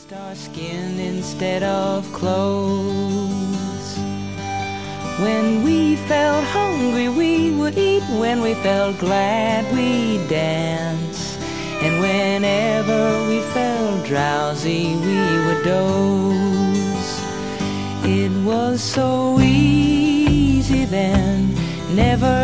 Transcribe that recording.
our skin instead of clothes. When we felt hungry we would eat, when we felt glad we'd dance, and whenever we felt drowsy we would doze. It was so easy then, never